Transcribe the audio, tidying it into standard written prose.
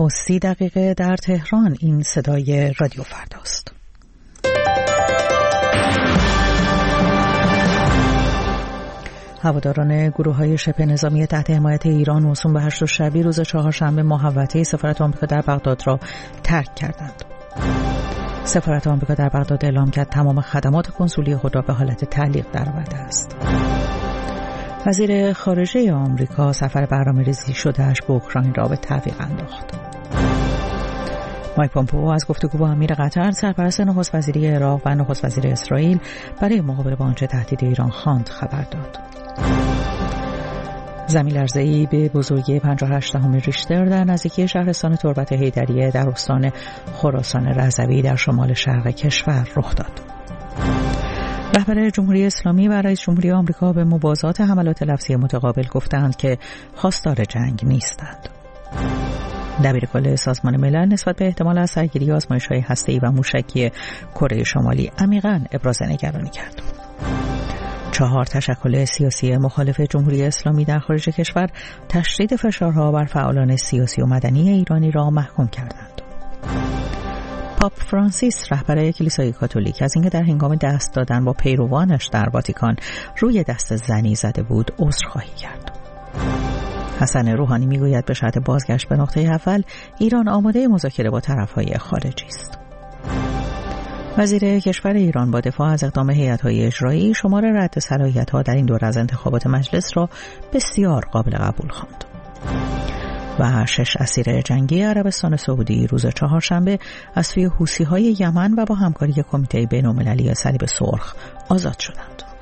9:30 در تهران. این صدای رادیو فرداست. هواداران گروه‌های شبه نظامی تحت حمایت ایران موسوم به 8 شبی روز چهارشنبه محوطه سفارت آمریکا در بغداد را ترک کردند. سفارت آمریکا در بغداد اعلام کرد تمام خدمات کنسولی خود را به حالت تعلیق درآورده است. وزیر خارجه آمریکا سفر برنامه‌ریزی شده‌اش به اوکراین را به تعویق انداخت. مایک پومپئو از گفتگو با امیر قطر، سرپرست نخست وزیری عراق و نخست وزیر اسرائیل برای مقابله با آنچه تهدید ایران خواند خبر داد. زمین لرزه‌ای به بزرگی 5.8 ریشتر در نزدیکی شهرستان تربت حیدریه در استان خراسان رضوی در شمال شرق کشور رخ داد. رهبر جمهوری اسلامی و رئیس جمهوری آمریکا به موازات حملات لفظی متقابل گفتند که خواستار جنگ نیستند. دبیرکل سازمان ملل نسبت به احتمال از سرگیری آزمایش‌های هسته‌ای و موشکی کره شمالی عمیقاً ابراز نگرانی کرد. 4 تشکل سیاسی مخالف جمهوری اسلامی در خارج کشور تشدید فشارها بر فعالان سیاسی و مدنی ایرانی را محکوم کردند. پاپ فرانسیس رهبر کلیسای کاتولیک از اینکه در هنگام دست دادن با پیروانش در واتیکان روی دست زنی زده بود عذرخواهی کرد. حسن روحانی میگوید به شرط بازگشت به نقطه اول ایران آماده مذاکره با طرف‌های خارجی است. وزیر کشور ایران با دفاع از اقدام هیئت‌های اجرایی شمار رد صلاحیت‌ها در این دوره از انتخابات مجلس را بسیار قابل قبول خواند. و 6 اسیر جنگی عربستان سعودی روز چهارشنبه از سوی حوثی‌های یمن و با همکاری کمیته بین‌المللی صلیب سرخ آزاد شدند.